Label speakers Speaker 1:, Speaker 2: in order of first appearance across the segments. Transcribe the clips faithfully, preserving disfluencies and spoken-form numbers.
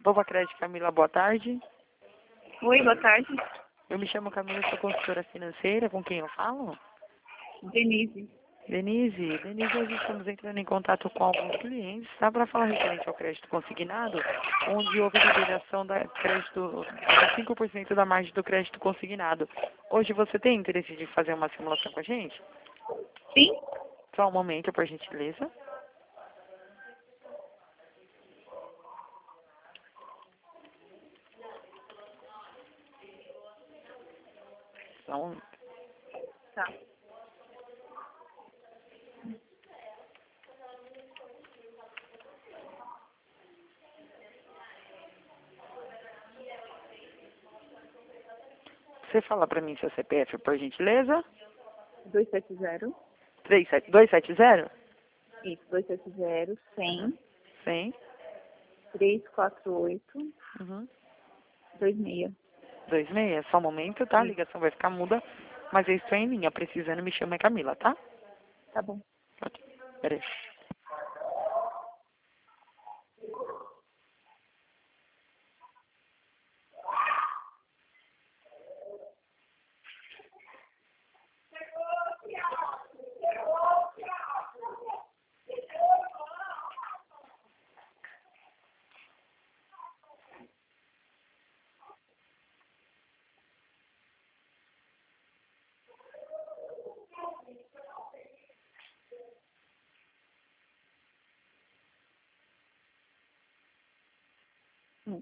Speaker 1: Nova Crédito Camila, boa tarde.
Speaker 2: Oi, boa tarde.
Speaker 1: Eu me chamo Camila, sou consultora financeira, com quem eu falo?
Speaker 2: Denise.
Speaker 1: Denise, Denise, hoje estamos entrando em contato com alguns clientes, tá? Para falar referente ao crédito consignado, onde houve liberação da crédito de cinco por cento da margem do crédito consignado. Hoje você tem interesse de fazer uma simulação com a gente?
Speaker 2: Sim?
Speaker 1: Só um momento, por gentileza. Só um momento.
Speaker 2: Tá.
Speaker 1: Você fala para mim seu C P F, por gentileza?
Speaker 2: dois sete zero.
Speaker 1: três sete dois sete zero?
Speaker 2: Isso, dois sete zero, cem,
Speaker 1: Sim.
Speaker 2: trezentos e quarenta e oito,
Speaker 1: Uhum.
Speaker 2: vinte e seis.
Speaker 1: dois seis, só um momento, tá? A
Speaker 2: Isso,
Speaker 1: ligação vai ficar muda, mas eu estou em linha, precisando, me chama Camila, tá?
Speaker 2: tá bom.
Speaker 1: Ok, peraí.
Speaker 2: Hum.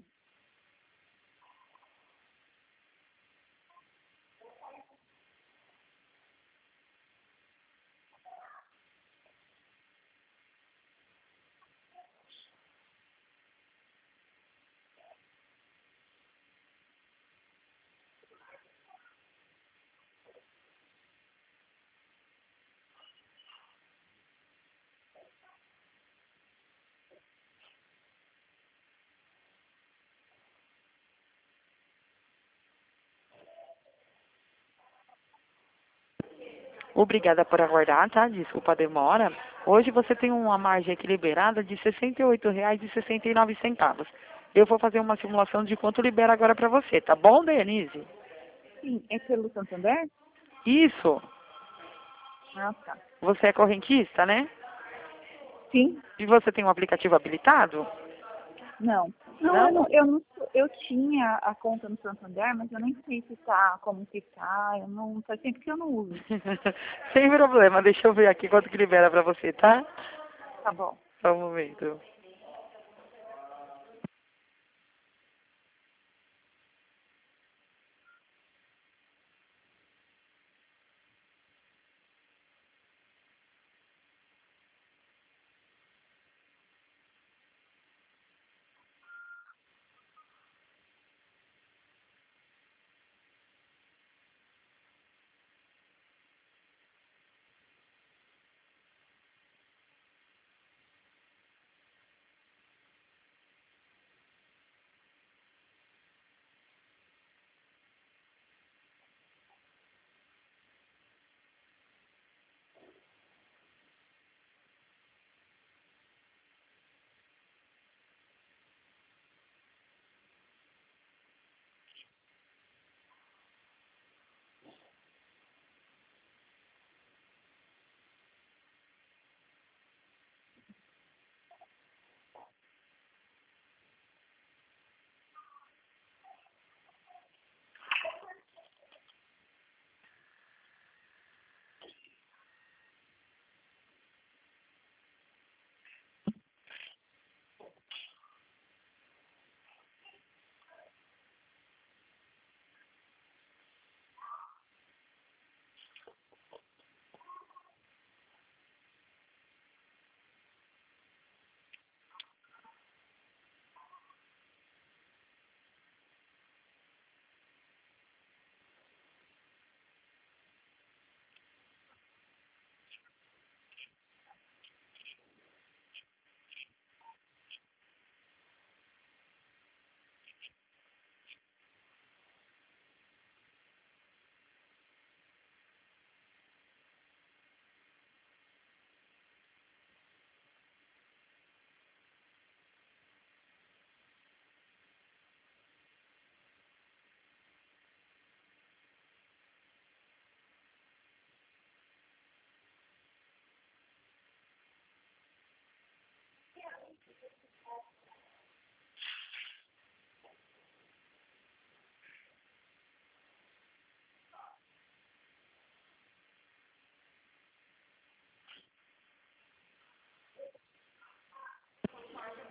Speaker 1: Obrigada por aguardar, tá? Desculpa a demora. Hoje você tem uma margem aqui liberada de sessenta e oito reais e sessenta e nove centavos. Eu vou fazer uma simulação de quanto libera agora para você, tá bom, Denise?
Speaker 2: Sim, é pelo Santander?
Speaker 1: Isso.
Speaker 2: Ah, tá.
Speaker 1: Você é correntista, né?
Speaker 2: Sim?
Speaker 1: E você tem um aplicativo habilitado?
Speaker 2: Não. Não, eu
Speaker 1: Não?
Speaker 2: não, eu não, eu tinha a conta no Santander, mas eu nem sei se tá, como que tá, eu não, faz tempo que eu não uso.
Speaker 1: Sem problema, deixa eu ver aqui quanto que libera para você, tá?
Speaker 2: Tá bom.
Speaker 1: Só um momento.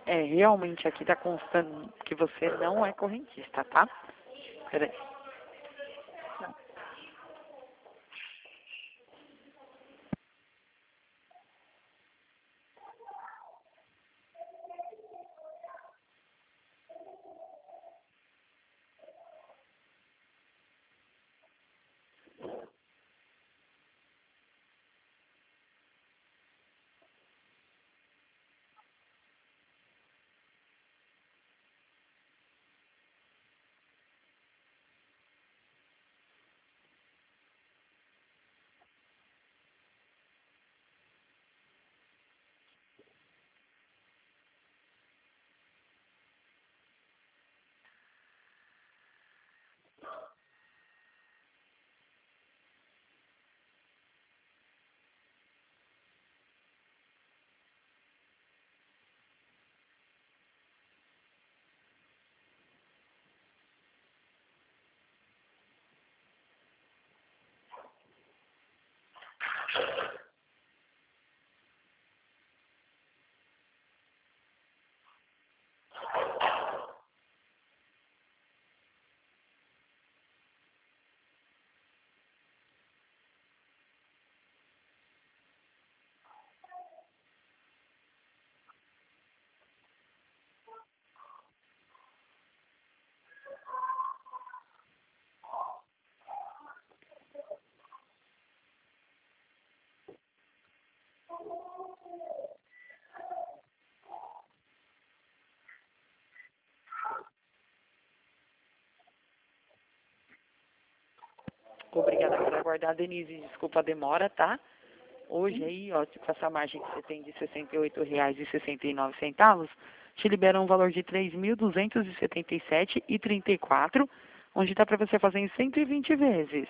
Speaker 1: É, realmente aqui tá constando que você não é correntista, tá? Peraí. Obrigada por aguardar, Denise. Desculpa a demora, tá? Hoje aí, ó, com essa margem que você tem de sessenta e oito reais e sessenta e nove centavos, te libera um valor de três mil duzentos e setenta e sete reais e trinta e quatro centavos, onde dá para você fazer em cento e vinte vezes.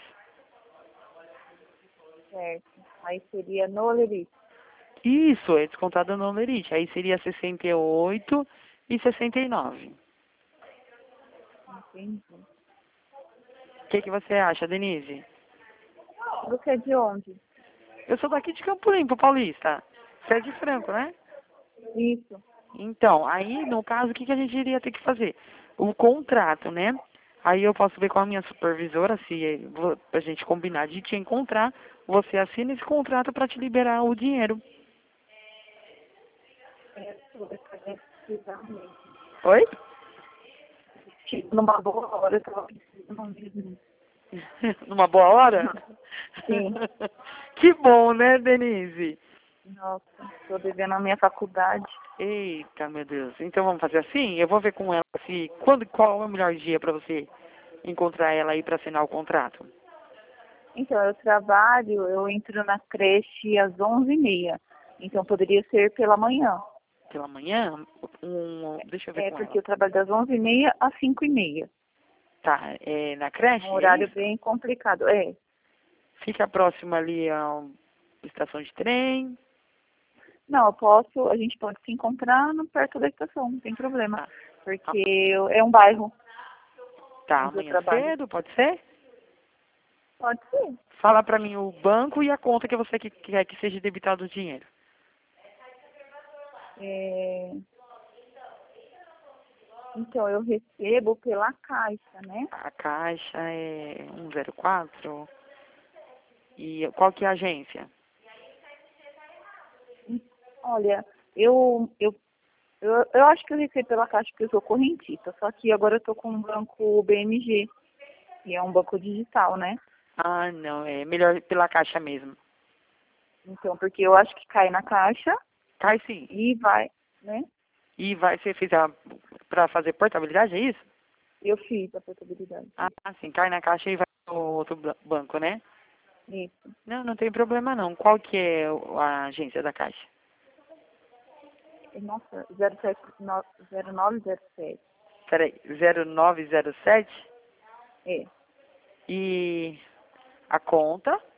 Speaker 2: Certo. Aí seria no Lerite.
Speaker 1: Isso, é descontado no Lerite. Aí seria sessenta e oito reais e sessenta e nove centavos.
Speaker 2: Entendi.
Speaker 1: O que, que você acha, Denise?
Speaker 2: Você é de onde?
Speaker 1: Eu sou daqui de Campo Limpo, Paulista. Você é de Franco, né?
Speaker 2: Isso.
Speaker 1: Então, aí, no caso, o que, que a gente iria ter que fazer? O contrato, né? Aí eu posso ver com a minha supervisora, se vo- a gente combinar de te encontrar, você assina esse contrato para te liberar o dinheiro.
Speaker 2: É, sobre precisar mesmo.
Speaker 1: Oi?
Speaker 2: Tipo, numa boa hora eu tava precisando mesmo.
Speaker 1: Numa boa hora?
Speaker 2: Sim.
Speaker 1: Que bom, né, Denise?
Speaker 2: Nossa, tô devendo a minha faculdade.
Speaker 1: Eita, meu Deus. Então vamos fazer assim? Eu vou ver com ela se quando qual é o melhor dia para você encontrar ela aí para assinar o contrato.
Speaker 2: Então, eu trabalho, eu entro na creche às onze e meia. Então, poderia ser pela manhã.
Speaker 1: Pela manhã? Um, deixa eu ver
Speaker 2: É,
Speaker 1: com
Speaker 2: porque
Speaker 1: ela.
Speaker 2: eu trabalho das onze e meia às cinco e meia.
Speaker 1: Tá, é na
Speaker 2: Um
Speaker 1: creche, é
Speaker 2: horário
Speaker 1: isso?
Speaker 2: bem complicado. É.
Speaker 1: Fica próximo ali à estação de trem.
Speaker 2: Não, eu posso, a gente pode se encontrar no, perto da estação, não tem problema.
Speaker 1: Ah, ah,
Speaker 2: Porque eu- é um bairro
Speaker 1: tá,
Speaker 2: onde eu
Speaker 1: amanhã
Speaker 2: trabalho.
Speaker 1: cedo, pode ser?
Speaker 2: Pode ser.
Speaker 1: Fala pra mim o banco e a conta que você que- quer que seja debitado o dinheiro.
Speaker 2: É, então, eu recebo pela caixa, né?
Speaker 1: A caixa é um zero quatro. E qual que é a agência?
Speaker 2: Olha, eu, eu, eu, eu acho que eu recebo pela caixa porque eu sou correntista, só que agora eu tô com um banco B M G, que é um banco digital, né?
Speaker 1: Ah, não, é melhor pela caixa mesmo.
Speaker 2: Então, porque eu acho que cai na caixa
Speaker 1: Cai sim.
Speaker 2: e vai, né?
Speaker 1: E vai, você fez a, pra fazer portabilidade, é isso?
Speaker 2: Eu fiz a portabilidade.
Speaker 1: Ah, sim, cai na caixa e vai pro outro ba- banco, né?
Speaker 2: Isso.
Speaker 1: Não, não tem problema não. Qual que é o- a agência da caixa?
Speaker 2: Nossa, zero sete no- zero nove zero sete.
Speaker 1: Peraí, zero nove zero sete
Speaker 2: É.
Speaker 1: e a conta?